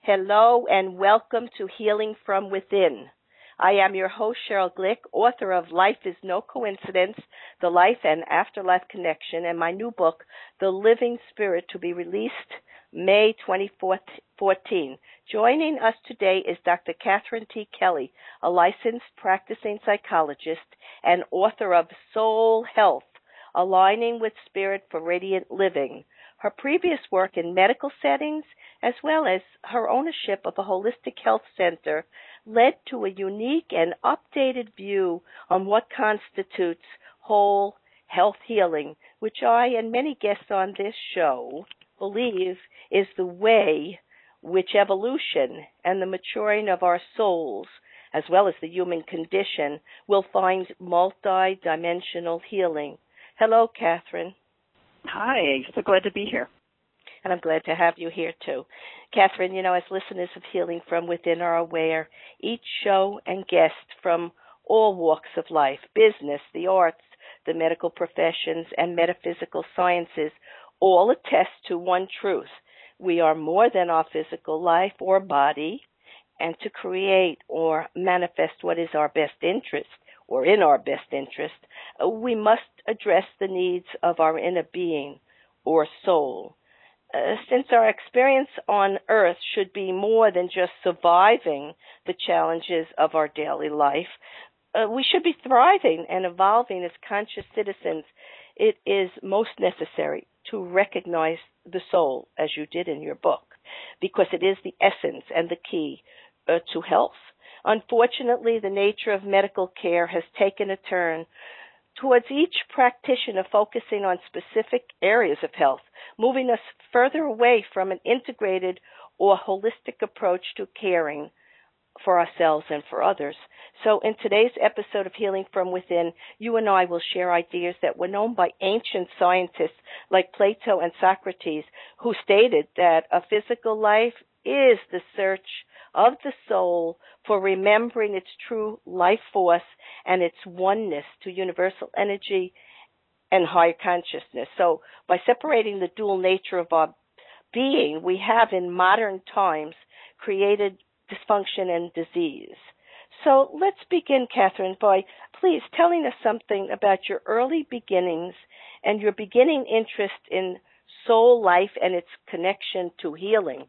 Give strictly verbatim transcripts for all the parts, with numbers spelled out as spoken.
Hello and welcome to Healing from Within. I am your host, Cheryl Glick, author of Life is No Coincidence, The Life and Afterlife Connection, and my new book, The Living Spirit, to be released May twenty fourteen. Joining us today is Doctor Catherine T. Kelly, a licensed practicing psychologist and author of Soul Health, Aligning with Spirit for Radiant Living. Her previous work in medical settings, as well as her ownership of a holistic health center, led to a unique and updated view on what constitutes whole health healing, which I and many guests on this show believe is the way which evolution and the maturing of our souls, as well as the human condition, will find multi-dimensional healing. Hello, Catherine. Hi, so glad to be here. And I'm glad to have you here, too. Catherine, you know, as listeners of Healing from Within are aware, each show and guest from all walks of life, business, the arts, the medical professions, and metaphysical sciences, all attest to one truth. We are more than our physical life or body, and to create or manifest what is our best interest, or in our best interest, we must address the needs of our inner being or soul. Uh, since our experience on earth should be more than just surviving the challenges of our daily life, uh, we should be thriving and evolving as conscious citizens. It is most necessary to recognize the soul, as you did in your book, because it is the essence and the key uh, to health. Unfortunately, the nature of medical care has taken a turn towards each practitioner focusing on specific areas of health, moving us further away from an integrated or holistic approach to caring for ourselves and for others. So in today's episode of Healing from Within, you and I will share ideas that were known by ancient scientists like Plato and Socrates, who stated that a physical life is the search of the soul for remembering its true life force and its oneness to universal energy and higher consciousness. So by separating the dual nature of our being, we have in modern times created dysfunction and disease. So let's begin, Catherine, by please telling us something about your early beginnings and your beginning interest in soul life and its connection to healing.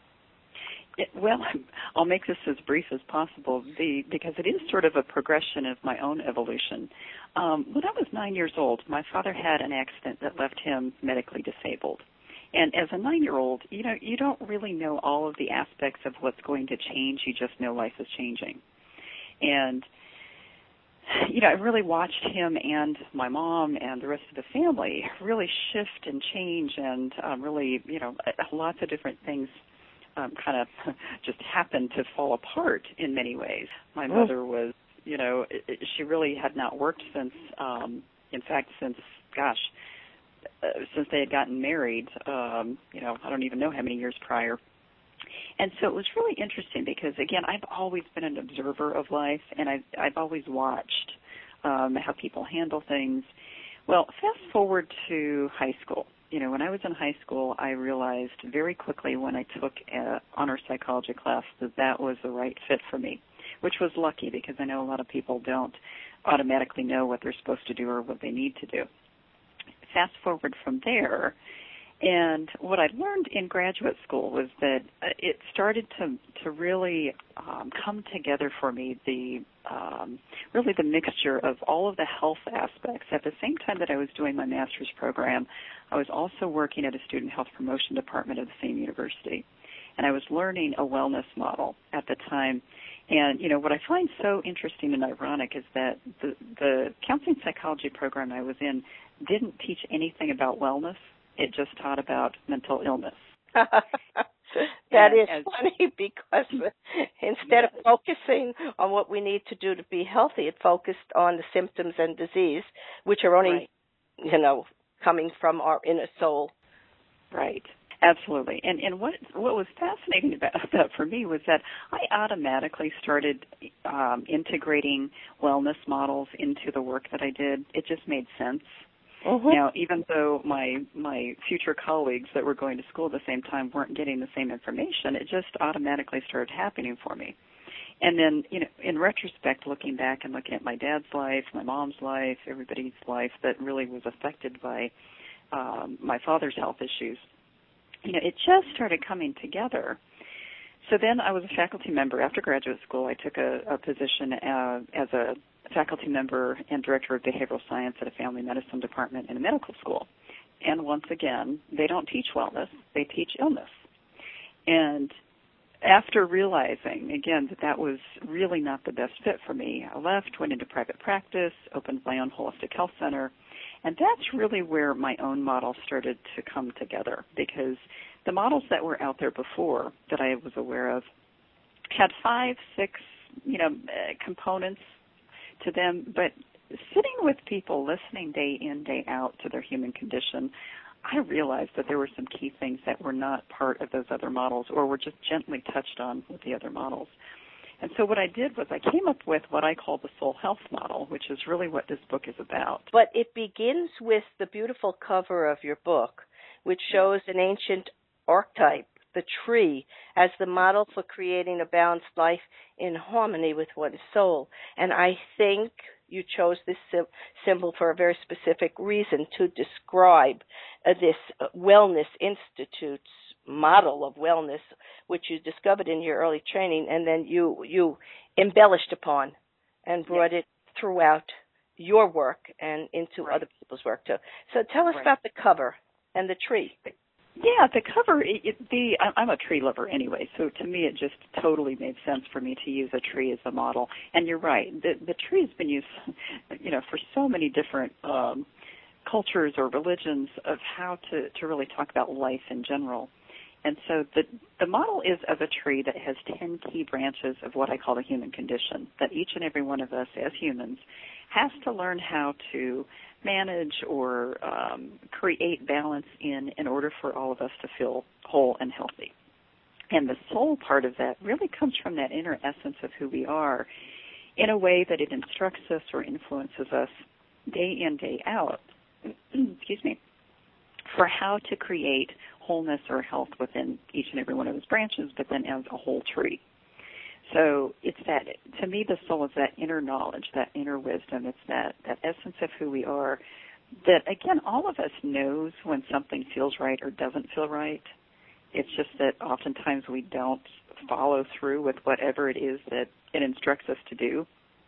It, well, I'll make this as brief as possible the, because it is sort of a progression of my own evolution. Um, when I was nine years old, my father had an accident that left him medically disabled. And as a nine-year-old, you know, you don't really know all of the aspects of what's going to change. You just know life is changing. And, you know, I really watched him and my mom and the rest of the family really shift and change and um, really, you know, lots of different things um, kind of just happened to fall apart in many ways. My mother was, you know, she really had not worked since, um, in fact, since, gosh, Uh, since they had gotten married, um, you know, I don't even know how many years prior. And so it was really interesting because, again, I've always been an observer of life, and I've, I've always watched um, how people handle things. Well, fast forward to high school. You know, when I was in high school, I realized very quickly when I took an honor psychology class that that was the right fit for me, which was lucky because I know a lot of people don't automatically know what they're supposed to do or what they need to do. Fast forward from there, and what I learned in graduate school was that it started to to really um, come together for me, the um, really the mixture of all of the health aspects. At the same time that I was doing my master's program, I was also working at a student health promotion department of the same university, and I was learning a wellness model at the time. And, you know, what I find so interesting and ironic is that the, the counseling psychology program I was in didn't teach anything about wellness. It just taught about mental illness. That and is as, funny because instead yes. of focusing on what we need to do to be healthy, it focused on the symptoms and disease, which are only, right. you know, coming from our inner soul. Right. Absolutely. And and what what was fascinating about that for me was that I automatically started um, integrating wellness models into the work that I did. It just made sense. Mm-hmm. Now, even though my my future colleagues that were going to school at the same time weren't getting the same information, it just automatically started happening for me. And then, you know, in retrospect, looking back and looking at my dad's life, my mom's life, everybody's life that really was affected by um, my father's health issues, you know, it just started coming together. So then I was a faculty member. After graduate school, I took a, a position uh, as a faculty member and director of behavioral science at a family medicine department in a medical school. And once again, they don't teach wellness, they teach illness. And after realizing, again, that that was really not the best fit for me, I left, went into private practice, opened my own holistic health center, and that's really where my own model started to come together, because the models that were out there before that I was aware of had five, six, you know, uh, components to them, but sitting with people, listening day in, day out to their human condition, I realized that there were some key things that were not part of those other models or were just gently touched on with the other models. And so what I did was I came up with what I call the soul health model, which is really what this book is about. But it begins with the beautiful cover of your book, which shows an ancient archetype, the tree, as the model for creating a balanced life in harmony with one's soul. And I think you chose this sim- symbol for a very specific reason, to describe uh, this uh, Wellness Institute's model of wellness, which you discovered in your early training, and then you you embellished upon and brought yes. it throughout your work and into right. other people's work too. So tell us right. about the cover and the tree. Yeah, the cover, it, it, the I'm a tree lover anyway, so to me it just totally made sense for me to use a tree as a model. And you're right, the, the tree has been used, you know, for so many different um, cultures or religions of how to, to really talk about life in general. And so the the model is of a tree that has ten key branches of what I call the human condition, that each and every one of us as humans has to learn how to manage or um, create balance in in order for all of us to feel whole and healthy. And the soul part of that really comes from that inner essence of who we are in a way that it instructs us or influences us day in, day out, excuse me, for how to create wholeness or health within each and every one of those branches, but then as a whole tree. So it's that, to me, the soul is that inner knowledge, that inner wisdom. It's that, that essence of who we are that, again, all of us knows when something feels right or doesn't feel right. It's just that oftentimes we don't follow through with whatever it is that it instructs us to do.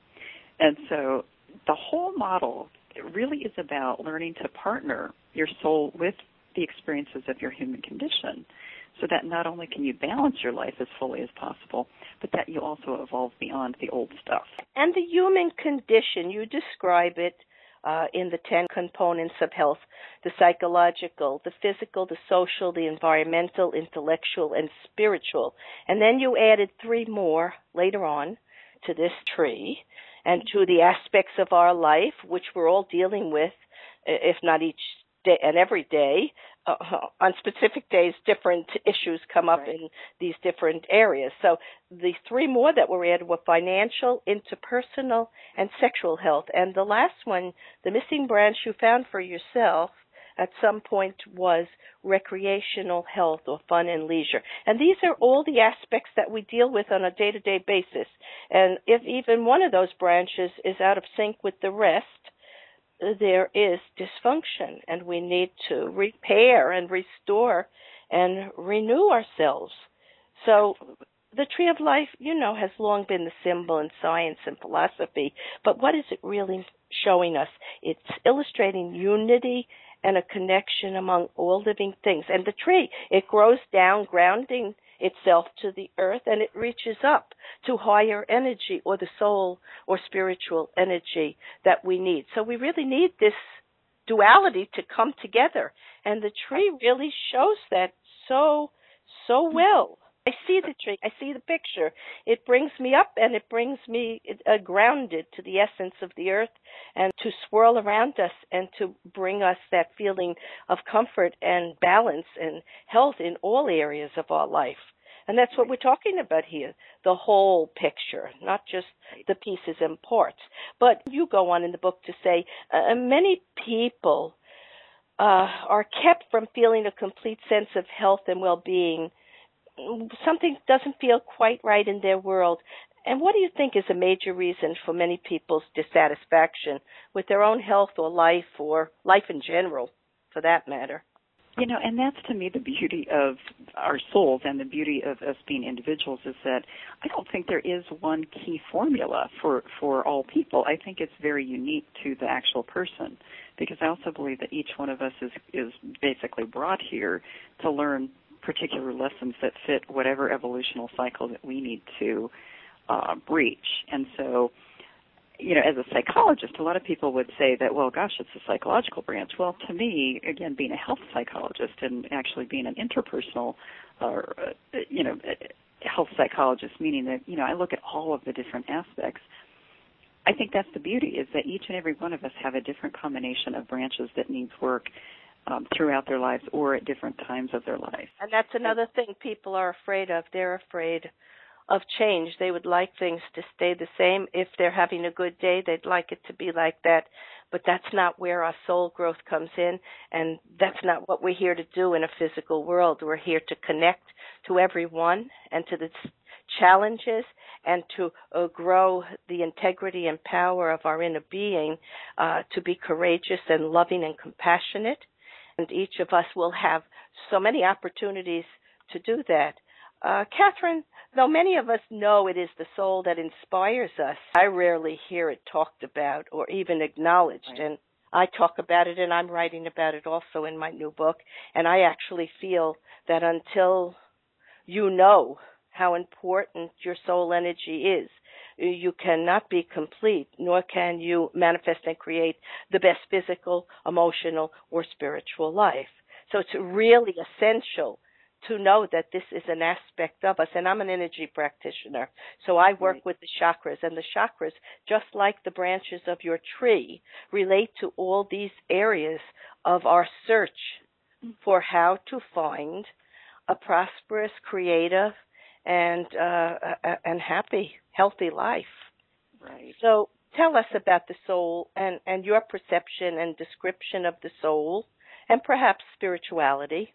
And so the whole model really is about learning to partner your soul with the experiences of your human condition, so that not only can you balance your life as fully as possible, but that you also evolve beyond the old stuff. And the human condition, you describe it uh, in the ten components of health: the psychological, the physical, the social, the environmental, intellectual, and spiritual. And then you added three more later on to this tree, and to the aspects of our life, which we're all dealing with, if not each day and every day. Uh, on specific days, different issues come up right. in these different areas. So the three more that were added were financial, interpersonal, and sexual health. And the last one, the missing branch you found for yourself at some point, was recreational health or fun and leisure. And these are all the aspects that we deal with on a day-to-day basis. And if even one of those branches is out of sync with the rest, there is dysfunction, and we need to repair and restore and renew ourselves. So the tree of life, you know, has long been the symbol in science and philosophy, but what is it really showing us? It's illustrating unity and a connection among all living things. And the tree, it grows down, grounding itself to the earth, and it reaches up to higher energy, or the soul or spiritual energy that we need. So we really need this duality to come together, and the tree really shows that so, so well. I see the tree. I see the picture. It brings me up, and it brings me uh, grounded to the essence of the earth, and to swirl around us and to bring us that feeling of comfort and balance and health in all areas of our life. And that's what we're talking about here, the whole picture, not just the pieces and parts. But you go on in the book to say uh, many people uh, are kept from feeling a complete sense of health and well-being. Something doesn't feel quite right in their world. And what do you think is a major reason for many people's dissatisfaction with their own health or life, or life in general, for that matter? You know, and that's to me the beauty of our souls and the beauty of us being individuals, is that I don't think there is one key formula for, for all people. I think it's very unique to the actual person, because I also believe that each one of us is, is basically brought here to learn particular lessons that fit whatever evolutional cycle that we need to uh, breach. And so, you know, as a psychologist, a lot of people would say that, well, gosh, it's a psychological branch. Well, to me, again, being a health psychologist and actually being an interpersonal, or uh, you know, health psychologist, meaning that, you know, I look at all of the different aspects. I think that's the beauty, is that each and every one of us have a different combination of branches that needs work um, throughout their lives or at different times of their life. And that's another thing people are afraid of. They're afraid of change. They would like things to stay the same. If they're having a good day, they'd like it to be like that. But that's not where our soul growth comes in, and that's not what we're here to do in a physical world. We're here to connect to everyone and to the challenges, and to uh, grow the integrity and power of our inner being, uh, to be courageous and loving and compassionate. And each of us will have so many opportunities to do that. Uh, Catherine, though many of us know it is the soul that inspires us, I rarely hear it talked about or even acknowledged. Right. And I talk about it, and I'm writing about it also in my new book. And I actually feel that until you know how important your soul energy is, you cannot be complete, nor can you manifest and create the best physical, emotional, or spiritual life. So it's really essential to know that this is an aspect of us. And I'm an energy practitioner, so I work Right. with the chakras. And the chakras, just like the branches of your tree, relate to all these areas of our search for how to find a prosperous, creative, and uh, and happy, healthy life. Right. So tell us about the soul and, and your perception and description of the soul, and perhaps spirituality.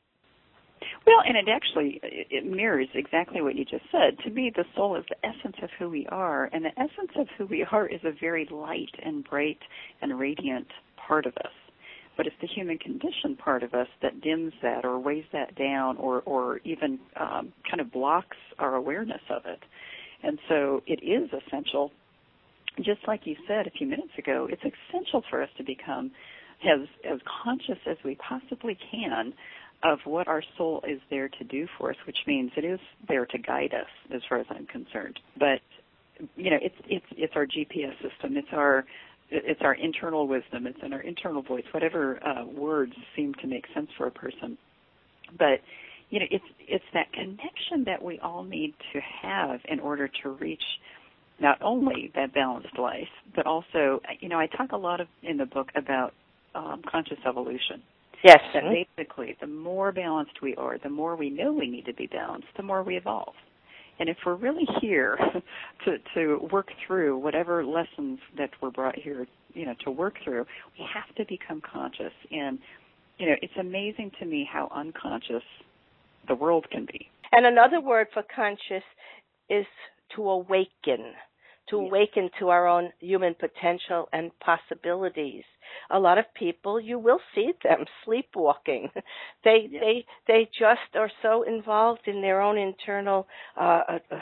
Well, and it actually it mirrors exactly what you just said. To me, the soul is the essence of who we are, and the essence of who we are is a very light and bright and radiant part of us. But it's the human condition part of us that dims that or weighs that down, or, or even um, kind of blocks our awareness of it. And so it is essential, just like you said a few minutes ago, it's essential for us to become as, as conscious as we possibly can of what our soul is there to do for us, which means it is there to guide us, as far as I'm concerned. But, you know, it's it's it's our G P S system. It's our it's our internal wisdom. It's in our internal voice, whatever uh, words seem to make sense for a person. But, you know, it's it's that connection that we all need to have in order to reach not only that balanced life, but also, you know, I talk a lot of, in the book about um, conscious evolution. Yes. That basically, the more balanced we are, the more we know we need to be balanced, the more we evolve. And if we're really here to, to work through whatever lessons that we're brought here, you know, to work through, we have to become conscious. And, you know, it's amazing to me how unconscious the world can be. And another word for conscious is to awaken, to Yes. awaken to our own human potential and possibilities. A lot of people, you will see them sleepwalking. They Yes. they they just are so involved in their own internal uh, uh,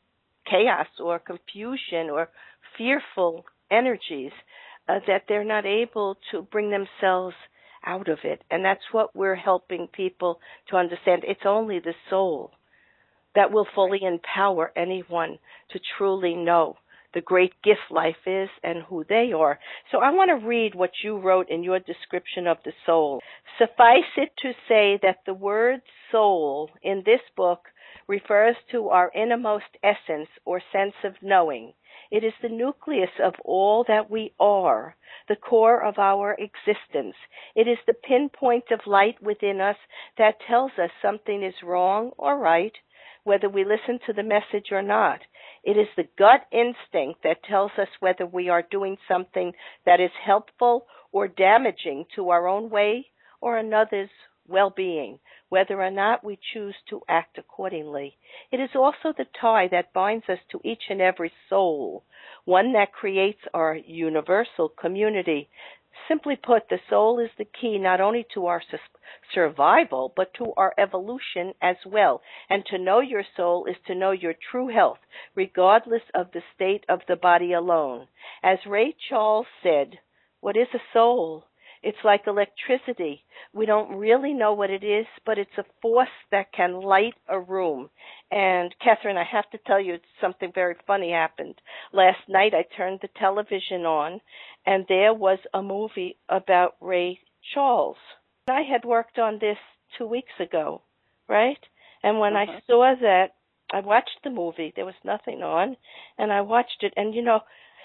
chaos or confusion or fearful energies uh, that they're not able to bring themselves out of it. And that's what we're helping people to understand. It's only the soul that will fully empower anyone to truly know the great gift life is and who they are. So I want to read what you wrote in your description of the soul. Suffice it to say that the word soul in this book refers to our innermost essence or sense of knowing. It is the nucleus of all that we are, the core of our existence. It is the pinpoint of light within us that tells us something is wrong or right, whether we listen to the message or not. It is the gut instinct that tells us whether we are doing something that is helpful or damaging to our own way or another's well-being, whether or not we choose to act accordingly. It is also the tie that binds us to each and every soul, one that creates our universal community. Simply put, the soul is the key not only to our survival, but to our evolution as well. And to know your soul is to know your true health, regardless of the state of the body alone. As Ray Charles said, what is a soul? It's like electricity. We don't really know what it is, but it's a force that can light a room. And, Catherine, I have to tell you, something very funny happened. Last night I turned the television on, and there was a movie about Ray Charles. I had worked on this two weeks ago, right? And when uh-huh. I saw that, I watched the movie. There was nothing on, and I watched it. And, you know,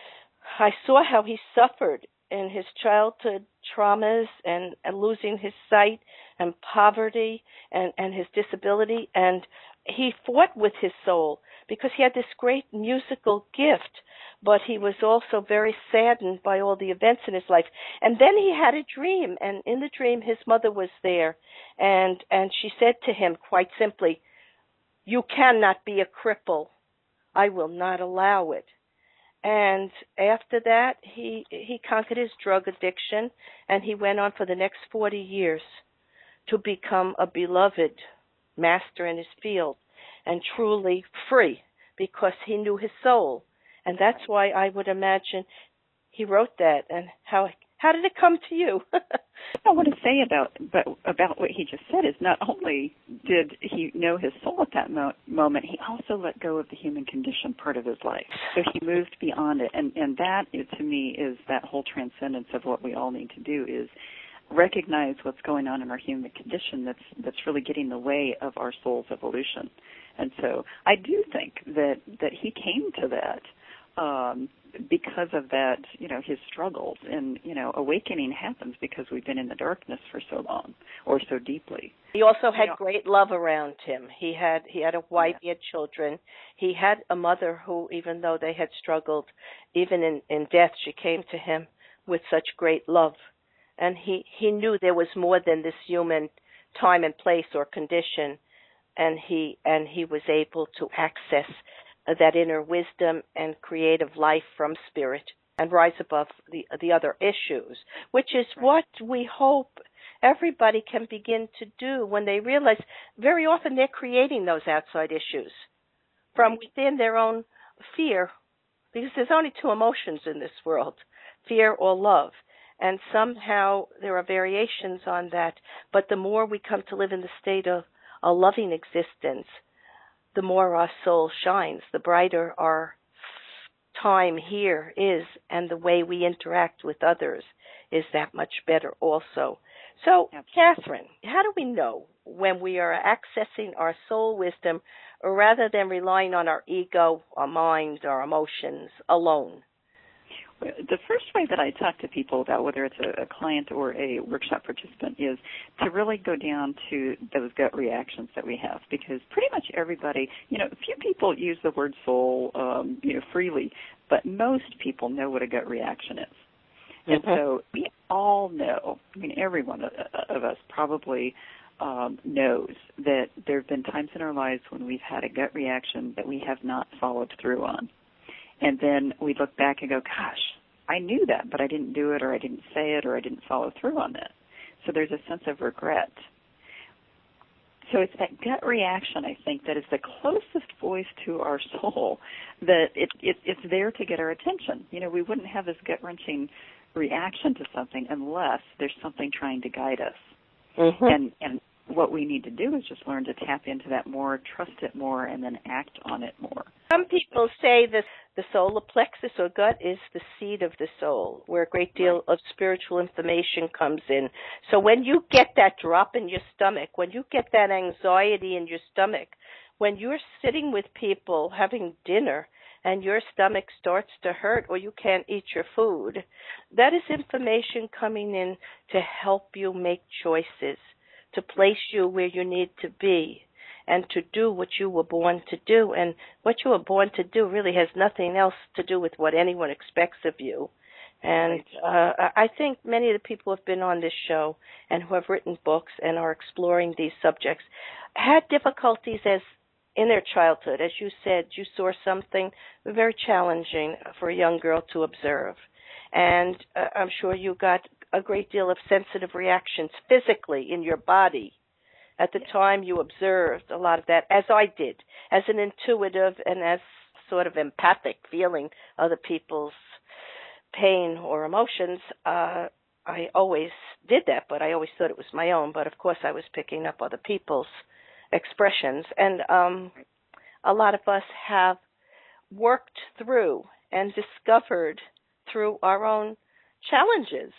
I saw how he suffered in his childhood traumas and, and losing his sight and poverty and, and his disability. And he fought with his soul because he had this great musical gift, but he was also very saddened by all the events in his life. And then he had a dream, and in the dream his mother was there, and, and she said to him quite simply, "You cannot be a cripple. I will not allow it." And after that, he he conquered his drug addiction, and he went on for the next forty years to become a beloved master in his field and truly free because he knew his soul. And that's why I would imagine he wrote that. And how how did it come to you? I want to say about but about what he just said is not only did he know his soul at that mo- moment, he also let go of the human condition part of his life. So he moved beyond it, and and that is, to me, is that whole transcendence of what we all need to do is recognize what's going on in our human condition that's that's really getting in the way of our soul's evolution. And so I do think that that he came to that. Um, because of that, you know, his struggles. And, you know, awakening happens because we've been in the darkness for so long or so deeply. He also had you know, great love around him. He had he had a wife, yeah. he had children. He had a mother who, even though they had struggled, even in, in death, she came to him with such great love. And he, he knew there was more than this human time and place or condition. And he and he was able to access that inner wisdom and creative life from spirit and rise above the the other issues, which is what we hope everybody can begin to do when they realize very often they're creating those outside issues from within their own fear, because there's only two emotions in this world, fear or love. And somehow there are variations on that, but the more we come to live in the state of a loving existence, the more our soul shines, the brighter our time here is, and the way we interact with others is that much better also. So, Catherine, how do we know when we are accessing our soul wisdom rather than relying on our ego, our mind, our emotions alone? The first way that I talk to people about whether it's a, a client or a workshop participant is to really go down to those gut reactions that we have, because pretty much everybody, you know, a few people use the word soul, um, you know, freely, but most people know what a gut reaction is. And mm-hmm. so we all know, I mean, every one of, of us probably um, knows that there have been times in our lives when we've had a gut reaction that we have not followed through on. And then we look back and go, gosh, I knew that, but I didn't do it, or I didn't say it, or I didn't follow through on that. So there's a sense of regret. So it's that gut reaction, I think, that is the closest voice to our soul, that it, it, it's there to get our attention. You know, we wouldn't have this gut-wrenching reaction to something unless there's something trying to guide us. Mm-hmm. And, and what we need to do is just learn to tap into that more, trust it more, and then act on it more. Some people say that the solar plexus or gut is the seat of the soul, where a great deal right. of spiritual information comes in. So when you get that drop in your stomach, when you get that anxiety in your stomach, when you're sitting with people having dinner and your stomach starts to hurt or you can't eat your food, that is information coming in to help you make choices, to place you where you need to be, and to do what you were born to do. And what you were born to do really has nothing else to do with what anyone expects of you. And uh, I think many of the people who have been on this show and who have written books and are exploring these subjects had difficulties as in their childhood. As you said, you saw something very challenging for a young girl to observe. And uh, I'm sure you got a great deal of sensitive reactions physically in your body. At the time you observed a lot of that, as I did, as an intuitive and as sort of empathic feeling other people's pain or emotions. Uh, I always did that, but I always thought it was my own. But, of course, I was picking up other people's expressions. And um, a lot of us have worked through and discovered through our own challenges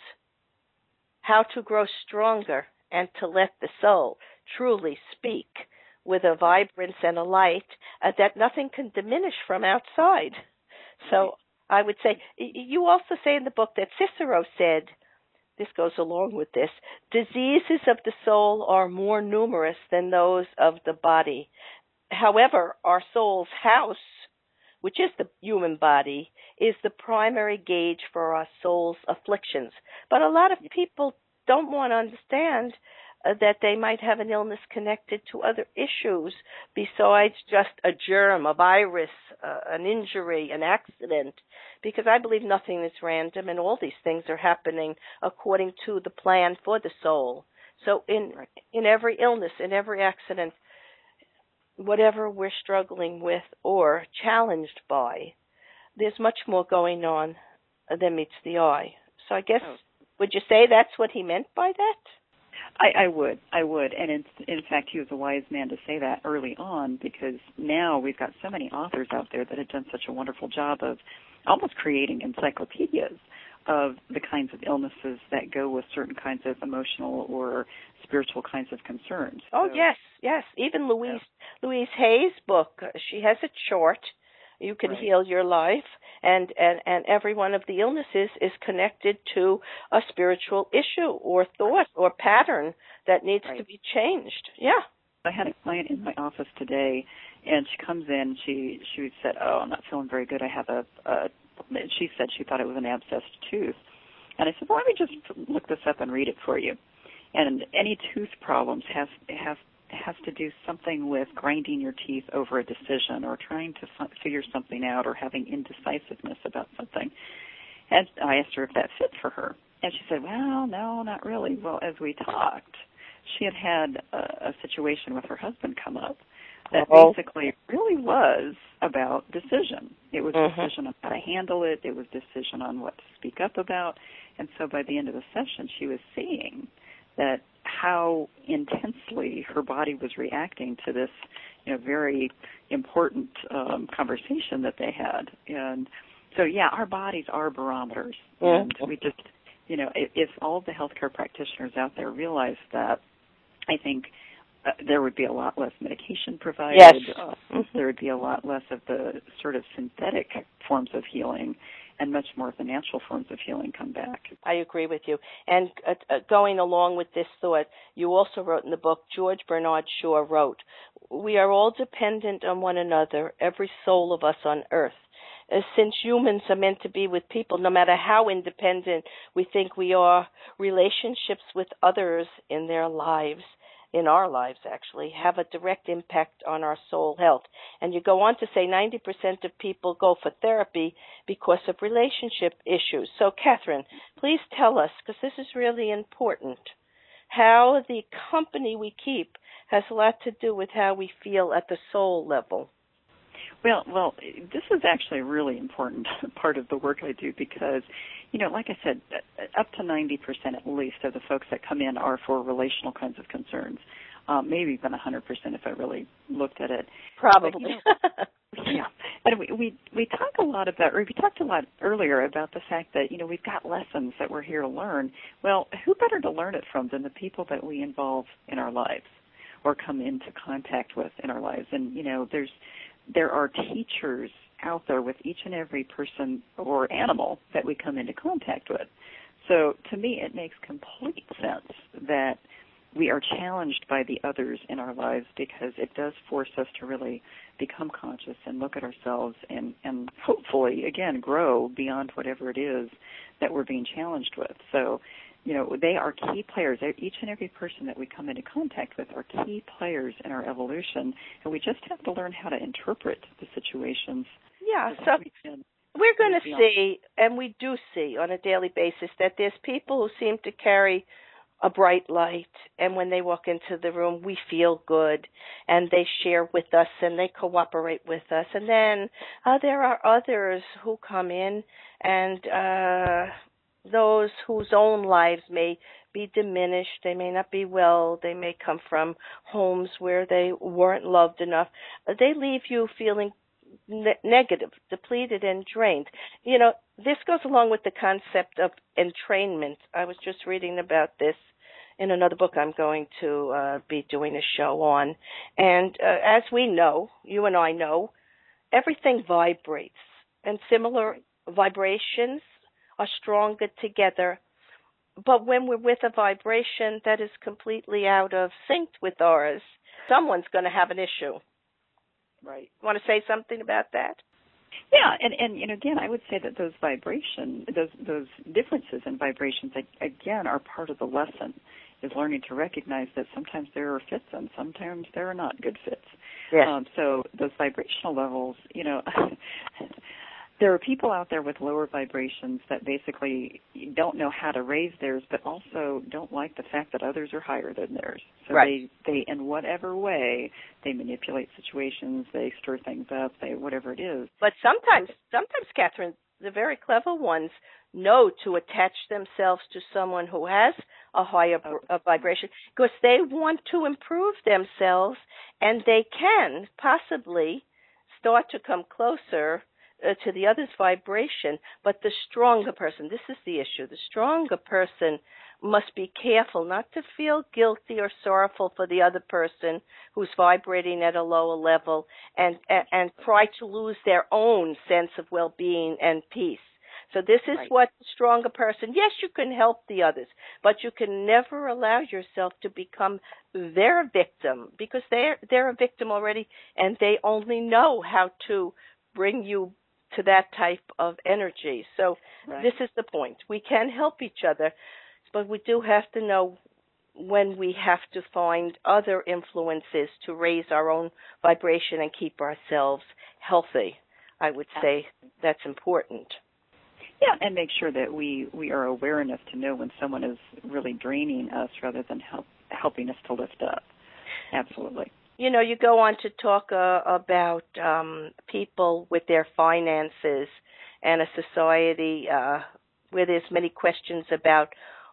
how to grow stronger and to let the soul truly speak with a vibrance and a light uh, that nothing can diminish from outside. So I would say, you also say in the book that Cicero said, this goes along with this, diseases of the soul are more numerous than those of the body. However, our soul's house, which is the human body, is the primary gauge for our soul's afflictions. But a lot of people don't want to understand uh, that they might have an illness connected to other issues besides just a germ, a virus, uh, an injury, an accident, because I believe nothing is random and all these things are happening according to the plan for the soul. So in in every illness, in every accident, whatever we're struggling with or challenged by, there's much more going on than meets the eye. So I guess, oh. would you say that's what he meant by that? I, I would, I would, and in, in fact, he was a wise man to say that early on, because now we've got so many authors out there that have done such a wonderful job of almost creating encyclopedias of the kinds of illnesses that go with certain kinds of emotional or spiritual kinds of concerns. Oh, so, yes, yes. Even Louise yeah. Louise Hay's book, she has a chart. You can right. heal your life, and, and, and every one of the illnesses is connected to a spiritual issue or thought or pattern that needs right. to be changed. Yeah. I had a client in my office today, and she comes in. She she said, "Oh, I'm not feeling very good. I have a." a she said she thought it was an abscessed tooth, and I said, "Well, let me just look this up and read it for you." And any tooth problems has has has to do something with grinding your teeth over a decision or trying to f- figure something out or having indecisiveness about something. And I asked her if that fit for her, and she said, "Well, no, not really." Well, as we talked, she had had a, a situation with her husband come up that Uh-oh. basically really was about decision. It was mm-hmm. decision on how to handle it. It was decision on what to speak up about. And so by the end of the session, she was seeing that how intensely her body was reacting to this, you know, very important um, conversation that they had. And so, yeah, our bodies are barometers. Mm-hmm. And we just, you know, if, if all of the healthcare practitioners out there realize that, I think uh, there would be a lot less medication provided. Yes. Uh, there would be a lot less of the sort of synthetic forms of healing, and much more of the natural forms of healing come back. I agree with you. And uh, uh, going along with this thought, you also wrote in the book, George Bernard Shaw wrote, "We are all dependent on one another, every soul of us on earth. Uh, since humans are meant to be with people, no matter how independent we think we are, relationships with others in their lives, in our lives actually, have a direct impact on our soul health." And you go on to say ninety percent of people go for therapy because of relationship issues. So, Catherine, please tell us, because this is really important, how the company we keep has a lot to do with how we feel at the soul level. Well, well, this is actually a really important part of the work I do because, you know, like I said, up to ninety percent at least of the folks that come in are for relational kinds of concerns, um, maybe even one hundred percent if I really looked at it. Probably. But, you know, yeah. And we, we, we talk a lot about, or we talked a lot earlier about the fact that, you know, we've got lessons that we're here to learn. Well, who better to learn it from than the people that we involve in our lives or come into contact with in our lives? And, you know, there's there are teachers out there with each and every person or animal that we come into contact with. So to me, it makes complete sense that we are challenged by the others in our lives because it does force us to really become conscious and look at ourselves and, and hopefully, again, grow beyond whatever it is that we're being challenged with. So, you know, they are key players. Each and every person that we come into contact with are key players in our evolution, and we just have to learn how to interpret the situations. Yeah, so we we're going to see, and we do see on a daily basis, that there's people who seem to carry a bright light, and when they walk into the room, we feel good, and they share with us, and they cooperate with us. And then uh, there are others who come in, and uh, those whose own lives may be diminished, they may not be well, they may come from homes where they weren't loved enough. They leave you feeling ne- negative, depleted, and drained. You know, this goes along with the concept of entrainment. I was just reading about this in another book I'm going to uh, be doing a show on. And uh, as we know, you and I know, everything vibrates, and similar vibrations are stronger together. But when we're with a vibration that is completely out of sync with ours, someone's going to have an issue. Right. Want to say something about that? Yeah, and, and you know, again, I would say that those vibration, those those differences in vibrations, again, are part of the lesson, is learning to recognize that sometimes there are fits and sometimes there are not good fits. Yes. Um, so those vibrational levels, you know, there are people out there with lower vibrations that basically don't know how to raise theirs, but also don't like the fact that others are higher than theirs. So right. they, they, in whatever way, they manipulate situations, they stir things up, they whatever it is. But sometimes, sometimes, Catherine, the very clever ones know to attach themselves to someone who has a higher oh. a vibration because they want to improve themselves, and they can possibly start to come closer Uh, to the other's vibration. But the stronger person, this is the issue, the stronger person must be careful not to feel guilty or sorrowful for the other person who's vibrating at a lower level and, and, and try to lose their own sense of well-being and peace. So this is right. what the stronger person, yes, you can help the others, but you can never allow yourself to become their victim, because they're, they're a victim already, and they only know how to bring you to that type of energy. So right. this is the point. We can help each other, but we do have to know when we have to find other influences to raise our own vibration and keep ourselves healthy. I would say that's important. Yeah, and make sure that we, we are aware enough to know when someone is really draining us rather than help, helping us to lift up. Absolutely. You know, you go on to talk uh, about um, people with their finances and a society uh, where there's many questions about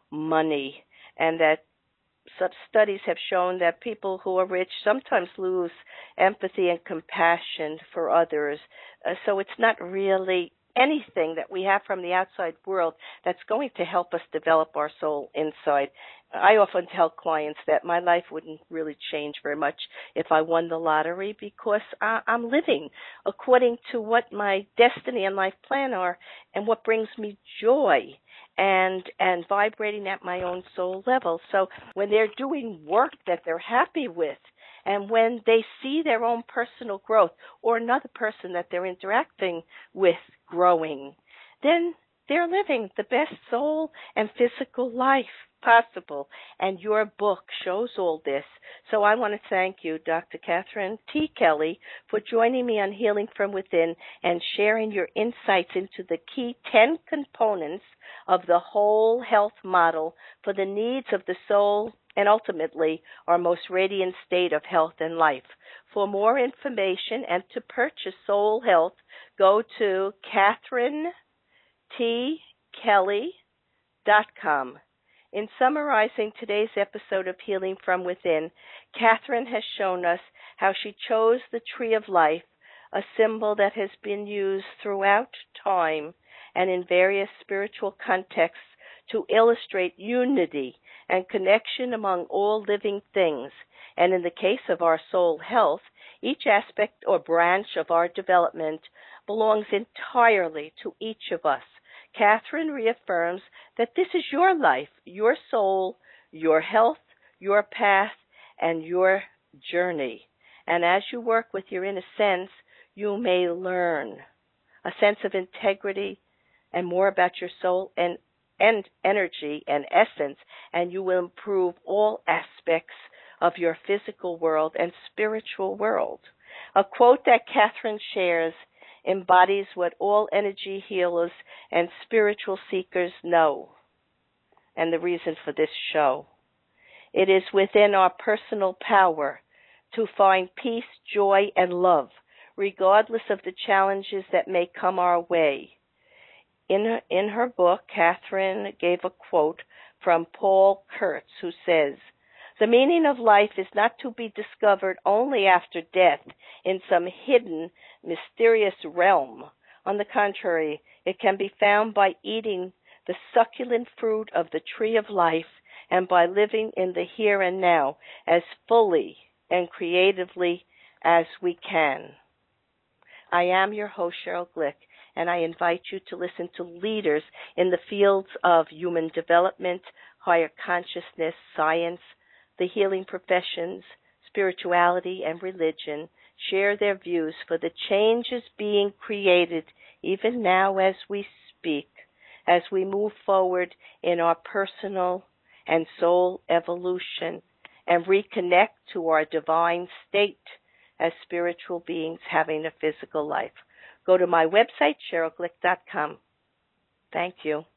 money, and that some studies have shown that people who are rich sometimes lose empathy and compassion for others. Uh, so it's not really anything that we have from the outside world that's going to help us develop our soul inside. I often tell clients that my life wouldn't really change very much if I won the lottery, because I, I'm living according to what my destiny and life plan are and what brings me joy and and vibrating at my own soul level. So when they're doing work that they're happy with, and when they see their own personal growth or another person that they're interacting with growing, then they're living the best soul and physical life possible. And your book shows all this. So I want to thank you, Doctor Catherine T. Kelly, for joining me on Healing from Within and sharing your insights into the key ten components of the whole health model for the needs of the soul and ultimately our most radiant state of health and life. For more information and to purchase Soul Health, go to Catherine T Kelly dot com. In summarizing today's episode of Healing from Within, Catherine has shown us how she chose the tree of life, a symbol that has been used throughout time and in various spiritual contexts to illustrate unity and connection among all living things. And in the case of our soul health, each aspect or branch of our development belongs entirely to each of us. Catherine reaffirms that this is your life, your soul, your health, your path and your journey. And as you work with your inner sense, you may learn a sense of integrity and more about your soul and, and energy and essence, and you will improve all aspects of your physical world and spiritual world. A quote that Catherine shares embodies what all energy healers and spiritual seekers know, and the reason for this show. It is within our personal power to find peace, joy, and love, regardless of the challenges that may come our way. In her, in her book, Catherine gave a quote from Paul Kurtz, who says, "The meaning of life is not to be discovered only after death in some hidden, mysterious realm. On the contrary, it can be found by eating the succulent fruit of the tree of life and by living in the here and now as fully and creatively as we can." I am your host, Cheryl Glick, and I invite you to listen to leaders in the fields of human development, higher consciousness, science, the healing professions, spirituality, and religion share their views for the changes being created even now as we speak, as we move forward in our personal and soul evolution and reconnect to our divine state as spiritual beings having a physical life. Go to my website, cheryl glick dot com. Thank you.